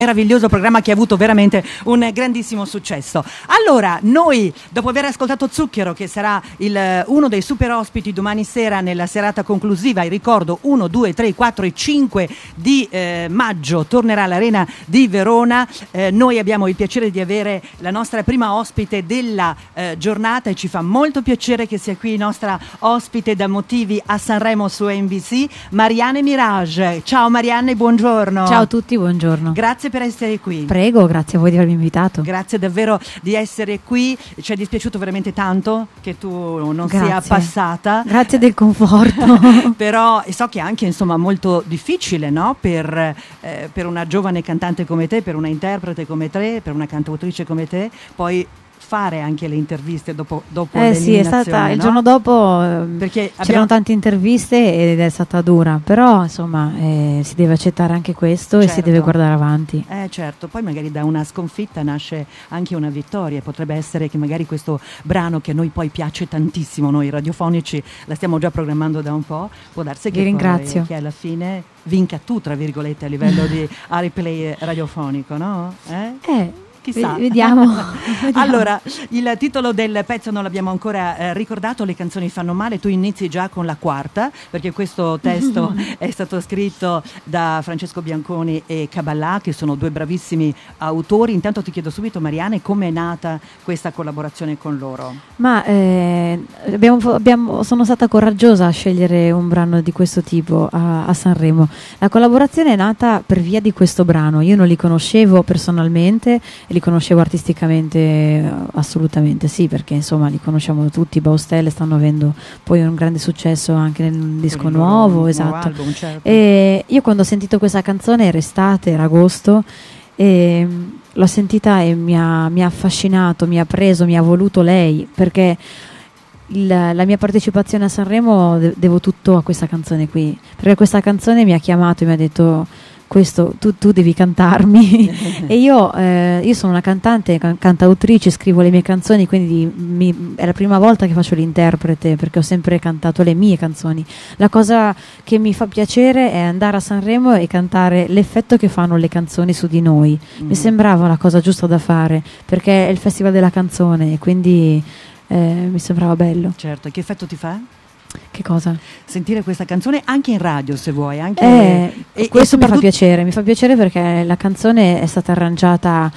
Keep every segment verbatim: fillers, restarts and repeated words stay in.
Meraviglioso programma che ha avuto veramente un grandissimo successo. Allora, noi dopo aver ascoltato Zucchero, che sarà il, uno dei super ospiti domani sera nella serata conclusiva, ricordo uno, due, tre, quattro e cinque di eh, maggio tornerà all'Arena di Verona, eh, noi abbiamo il piacere di avere la nostra prima ospite della eh, giornata e ci fa molto piacere che sia qui nostra ospite da Motivi a Sanremo su N B C, Marianne Mirage. Ciao Marianne, buongiorno. Ciao a tutti, buongiorno. Grazie per essere qui. Prego, grazie a voi di avermi invitato. Grazie davvero di essere qui. Ci è dispiaciuto veramente tanto che tu non grazie. sia passata. Grazie del conforto. Però so che è anche insomma molto difficile, no? Per, eh, per una giovane cantante come te, per una interprete come te, per una cantautrice come te, poi fare anche le interviste dopo, dopo eh sì, è stata no? il giorno dopo perché c'erano abbiamo... tante interviste ed è stata dura, però insomma eh, si deve accettare anche questo, certo. E si deve guardare avanti. Eh certo, poi magari da una sconfitta nasce anche una vittoria. Potrebbe essere che magari questo brano che a noi poi piace tantissimo, noi radiofonici la stiamo già programmando da un po', può darsi che, poi, che alla fine vinca tu, tra virgolette, a livello di replay radiofonico, no? Eh? Eh Chissà. Vediamo. Allora, il titolo del pezzo non l'abbiamo ancora eh, ricordato, Le canzoni fanno male. Tu inizi già con la quarta, perché questo testo è stato scritto da Francesco Bianconi e Caballà, che sono due bravissimi autori. Intanto ti chiedo subito, Marianne, come è nata questa collaborazione con loro? Ma eh, abbiamo, abbiamo, sono stata coraggiosa a scegliere un brano di questo tipo a, a Sanremo. La collaborazione è nata per via di questo brano. Io non li conoscevo personalmente, li conoscevo artisticamente, assolutamente sì, perché insomma li conosciamo tutti. Baustelle stanno avendo poi un grande successo anche nel disco nuovo, esatto. Album, certo. E io quando ho sentito questa canzone era estate, era agosto, e l'ho sentita e mi ha, mi ha affascinato, mi ha preso, mi ha voluto lei, perché il, la mia partecipazione a Sanremo de- devo tutto a questa canzone qui, perché questa canzone mi ha chiamato e mi ha detto: questo tu, tu devi cantarmi. E io, eh, io sono una cantante, can- cantautrice, scrivo le mie canzoni, quindi mi, è la prima volta che faccio l'interprete, perché ho sempre cantato le mie canzoni. La cosa che mi fa piacere è andare a Sanremo e cantare l'effetto che fanno le canzoni su di noi. Mm. Mi sembrava la cosa giusta da fare, perché è il festival della canzone, e quindi eh, mi sembrava bello. Certo, e che effetto ti fa? Che cosa? Sentire questa canzone anche in radio, se vuoi, anche eh, e, questo e mi fa piacere, mi fa piacere perché la canzone è stata arrangiata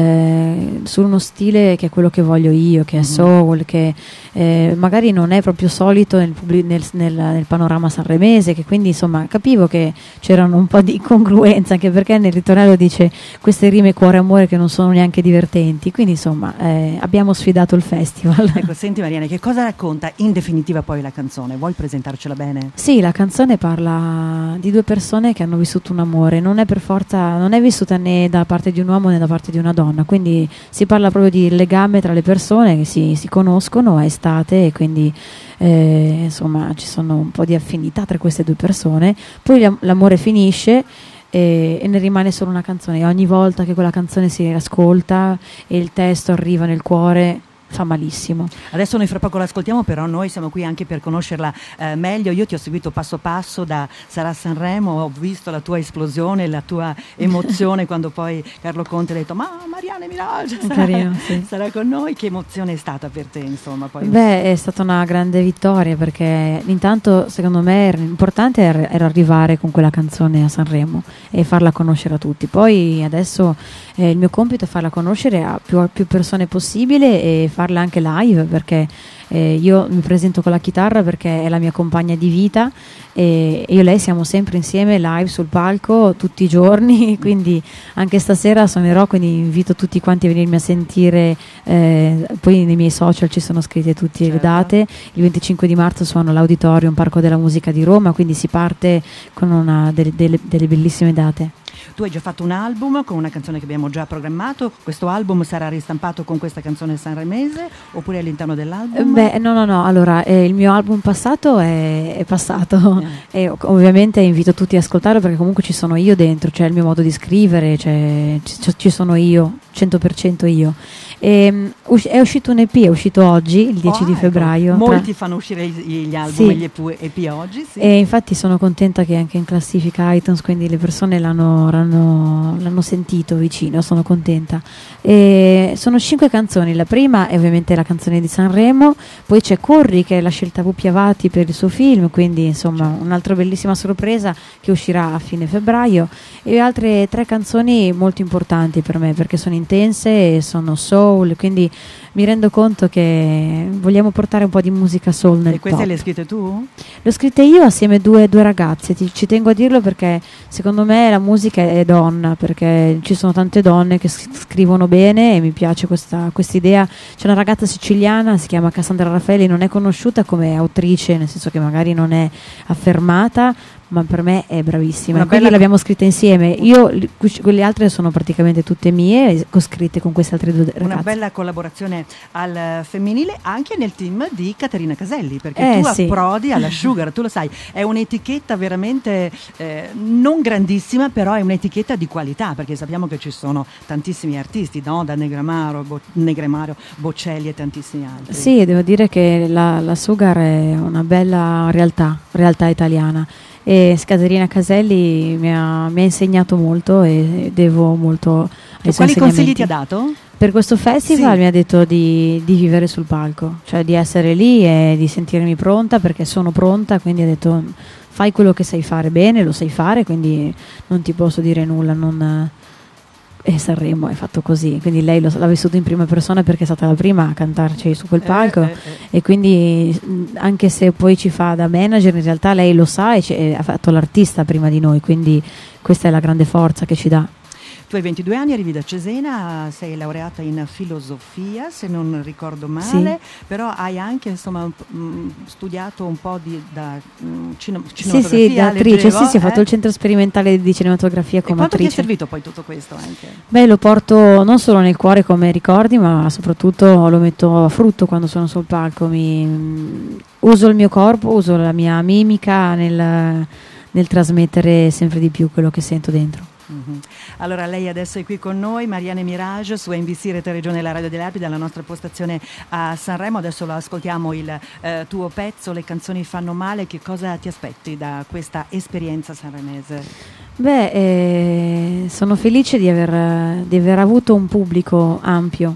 eh, su uno stile che è quello che voglio io, che è soul, che eh, magari non è proprio solito nel, pubblic- nel, nel, nel panorama sanremese, che quindi insomma capivo che c'erano un po' di incongruenza, anche perché nel ritornello dice queste rime cuore e amore che non sono neanche divertenti, quindi insomma eh, abbiamo sfidato il festival. Ecco, senti Marianne, che cosa racconta in definitiva poi la canzone? Vuoi presentarcela bene? Sì, la canzone parla di due persone che hanno vissuto un amore, non è per forza, non è vissuta né da parte di un uomo né da parte di una donna, quindi si parla proprio di legame tra le persone che si, si conoscono, è estate e quindi eh, insomma ci sono un po' di affinità tra queste due persone, poi l'amore finisce e, e ne rimane solo una canzone, e ogni volta che quella canzone si ascolta e il testo arriva nel cuore fa malissimo. Adesso noi fra poco l'ascoltiamo, però noi siamo qui anche per conoscerla eh, meglio. Io ti ho seguito passo passo da Sarà Sanremo, ho visto la tua esplosione, la tua emozione quando poi Carlo Conte ha detto: ma Marianne Mirage sarà, Carino, sì. sarà con noi. Che emozione è stata per te, insomma? Poi Beh, è stata una grande vittoria, perché intanto secondo me era importante era, era arrivare con quella canzone a Sanremo e farla conoscere a tutti. Poi adesso eh, il mio compito è farla conoscere a più, a più persone possibile e farla anche live, perché eh, io mi presento con la chitarra perché è la mia compagna di vita e io e lei siamo sempre insieme live sul palco tutti i giorni, quindi anche stasera suonerò, quindi invito tutti quanti a venirmi a sentire, eh, poi nei miei social ci sono scritte tutte certo. le date. Il venticinque di marzo suono all'Auditorium Parco della Musica di Roma, quindi si parte con una delle, delle, delle bellissime date. Tu hai già fatto un album con una canzone che abbiamo già programmato. Questo album sarà ristampato con questa canzone sanremese oppure all'interno dell'album? Beh, no, no, no. Allora, eh, il mio album passato è, è passato eh. e ovviamente invito tutti ad ascoltarlo, perché comunque ci sono io dentro, c'è il mio modo di scrivere, c'è, ci, ci sono io, cento per cento io. E, um, è uscito un E P, è uscito oggi, il dieci oh, di febbraio. Ecco. Molti tra... fanno uscire gli, gli album sì. e gli E P oggi. Sì. E infatti sono contenta che anche in classifica iTunes, quindi le persone l'hanno, l'hanno, l'hanno sentito vicino, sono contenta. E sono cinque canzoni, la prima è ovviamente la canzone di Sanremo, poi c'è Corri che è la scelta Pupi Avati per il suo film, quindi insomma un'altra bellissima sorpresa che uscirà a fine febbraio, e altre tre canzoni molto importanti per me perché sono intense e sono soul, quindi mi rendo conto che vogliamo portare un po' di musica soul nel E queste pop. le hai scritte tu? Le ho scritte io assieme a due, due ragazze, Ti, ci tengo a dirlo perché secondo me la musica è donna, perché ci sono tante donne che scrivono bene e mi piace questa idea. C'è una ragazza siciliana, si chiama Cassandra Raffaelli, non è conosciuta come autrice, nel senso che magari non è affermata, ma per me è bravissima. Una Quindi bella... l'abbiamo scritta insieme. Io, quelle altre sono praticamente tutte mie, scritte con queste altre due ragazze. Una bella collaborazione al femminile anche nel team di Caterina Caselli, perché eh, tu sì. approdi alla Sugar, tu lo sai, è un'etichetta veramente eh, non grandissima, però è un'etichetta di qualità, perché sappiamo che ci sono tantissimi artisti, no? Da Negramaro, Bo- Negremaro, Bocelli e tantissimi altri. Sì, devo dire che la, la Sugar è una bella realtà, realtà italiana. E Caterina Caselli mi ha, mi ha insegnato molto e devo molto ai suoi Quali consigli insegnamenti. ti ha dato? Per questo festival sì. mi ha detto di, di vivere sul palco, cioè di essere lì e di sentirmi pronta, perché sono pronta, quindi ha detto fai quello che sai fare bene, lo sai fare, quindi non ti posso dire nulla, non... E Sanremo è fatto così, quindi lei lo, l'ha vissuto in prima persona perché è stata la prima a cantarci su quel palco, eh, eh, eh. e quindi anche se poi ci fa da manager, in realtà lei lo sa e ci, ha fatto l'artista prima di noi, quindi questa è la grande forza che ci dà. Tu hai ventidue anni, arrivi da Cesena, sei laureata in filosofia, se non ricordo male, sì. Però hai anche insomma mh, studiato un po' di da, mh, cino- sì, sì, da attrice, leggevo, sì, sì, eh? ho fatto il centro sperimentale di cinematografia come e quanto attrice. ti è servito poi tutto questo anche? Beh, lo porto non solo nel cuore come ricordi, ma soprattutto lo metto a frutto quando sono sul palco. Mi, uso il mio corpo, uso la mia mimica nel, nel trasmettere sempre di più quello che sento dentro. Mm-hmm. Allora lei adesso è qui con noi, Marianne Mirage su N B C Rete Regione La Radio delle Alpi, dalla nostra postazione a Sanremo. Adesso lo ascoltiamo il eh, tuo pezzo, Le canzoni fanno male. Che cosa ti aspetti da questa esperienza sanremese? Beh, eh, sono felice di aver, di aver avuto un pubblico ampio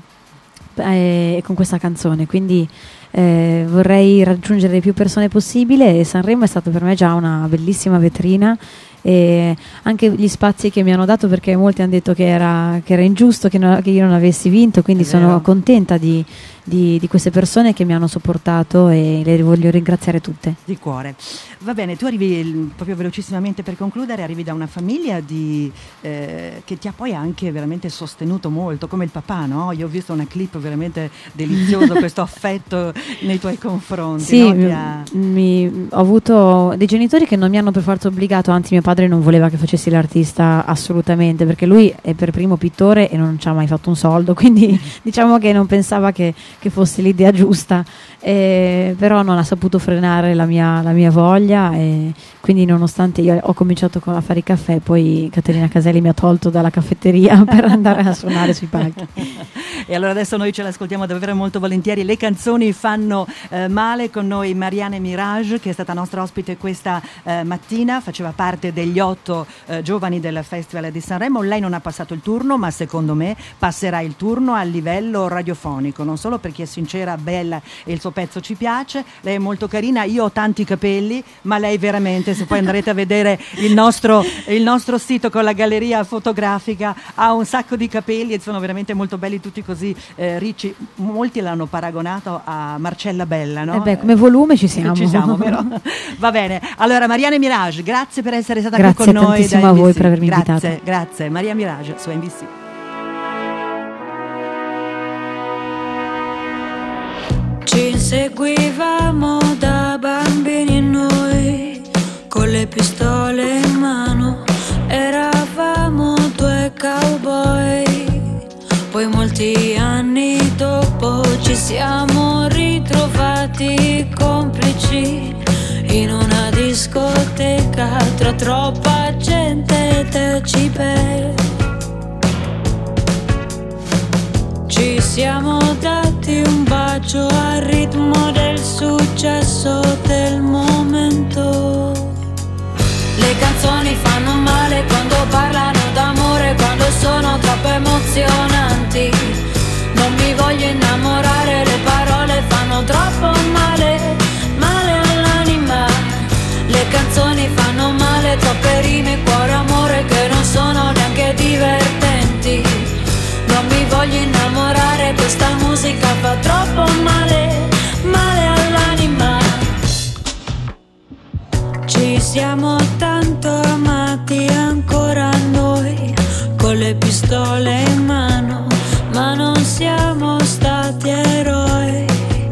eh, con questa canzone, quindi eh, vorrei raggiungere le più persone possibile, e Sanremo è stato per me già una bellissima vetrina, e anche gli spazi che mi hanno dato, perché molti hanno detto che era, che era ingiusto che, no, che io non avessi vinto, quindi sono contenta di, di, di queste persone che mi hanno sopportato e le voglio ringraziare tutte di cuore. Va bene, tu arrivi proprio velocissimamente per concludere, arrivi da una famiglia di, eh, che ti ha poi anche veramente sostenuto molto, come il papà, no? Io ho visto una clip veramente deliziosa, questo affetto nei tuoi confronti. Sì, no? mi, ha... mi, ho avuto dei genitori che non mi hanno per forza obbligato, anzi mio padre non voleva che facessi l'artista assolutamente, perché lui è per primo pittore e non ci ha mai fatto un soldo, quindi diciamo che non pensava che, che fosse l'idea giusta, eh, però non ha saputo frenare la mia, la mia voglia, e quindi nonostante io ho cominciato a fare i caffè, poi Caterina Caselli mi ha tolto dalla caffetteria per andare a suonare sui palchi. E allora adesso noi ce l'ascoltiamo davvero molto volentieri. Le canzoni fanno eh, male, con noi Marianne Mirage, che è stata nostra ospite questa eh, mattina, faceva parte degli otto eh, giovani del Festival di Sanremo. Lei non ha passato il turno, ma secondo me passerà il turno a livello radiofonico, non solo perché è sincera, bella e il suo pezzo ci piace, lei è molto carina, io ho tanti capelli, ma lei veramente, se poi andrete a vedere il nostro, il nostro sito con la galleria fotografica, ha un sacco di capelli e sono veramente molto belli, tutti così eh, ricci. Molti l'hanno paragonato a Marcella Bella, no? Eh beh, come volume ci siamo. Ci siamo, vero? Va bene. Allora, Marianne Mirage, grazie per essere stata grazie qui con noi. Grazie tantissimo a voi per avermi grazie, invitato. Grazie, Maria Mirage su N B C. Ci inseguivamo da bambini noi, con le pistole in mano, eravamo due cowboy. Poi molti anni dopo ci siamo ritrovati complici in una discoteca tra troppa gente e decibel. viaggio al ritmo del successo del momento. Le canzoni fanno male quando parlano d'amore, quando sono troppo emozionanti. Non mi voglio innamorare, le parole fanno troppo male, male all'anima. Le canzoni fanno male, troppe rime, cuore, amore che non sono neanche divertenti. Non mi voglio innamorare, questa musica fa troppo male, male all'anima. Ci siamo tanto amati ancora noi, con le pistole in mano, ma non siamo stati eroi.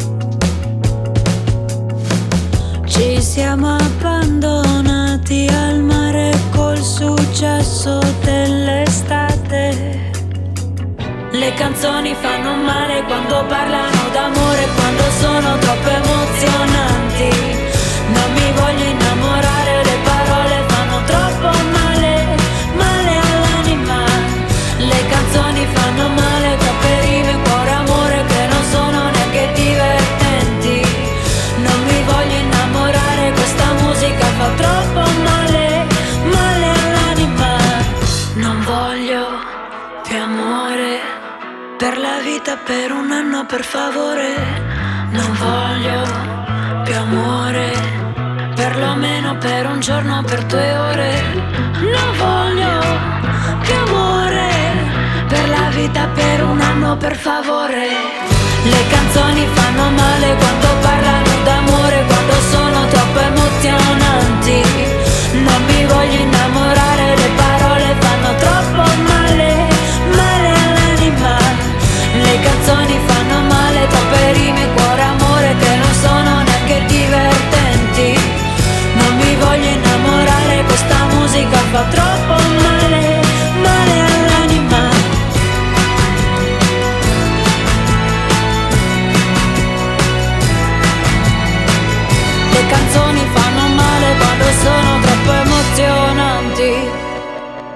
Ci siamo abbandonati al mare col successo dell'estate. Le canzoni fanno male quando parlano d'amore, quando sono troppo emozionanti. Non mi voglio innamorare, le parole fanno troppo male, male all'anima. Le canzoni fanno male, troppe rime, cuore, amore che non sono neanche divertenti. Non mi voglio innamorare, questa musica fa troppo male, male all'anima. Non voglio più amore, per la vita, per un anno, per favore. Non voglio più amore, perlomeno per un giorno, per due ore. Non voglio più amore, per la vita, per un anno, per favore. Le canzoni fanno male quando parlano d'amore, quando sono troppo emozionanti. Non mi voglio innamorare, le parole fanno troppo male, male all'anima. Le canzoni fanno male, troppe rime, cuore, amore che non sono neanche divertenti. Non mi voglio innamorare, questa musica fa troppo male, male all'anima. Le canzoni